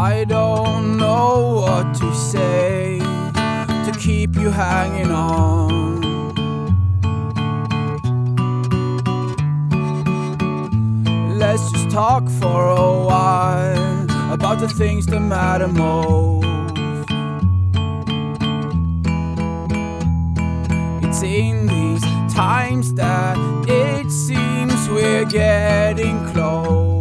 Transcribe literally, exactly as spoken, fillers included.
I don't know what to say to keep you hanging on. Let's just talk for a while about the things that matter most. It's in these times that it seems we're getting close.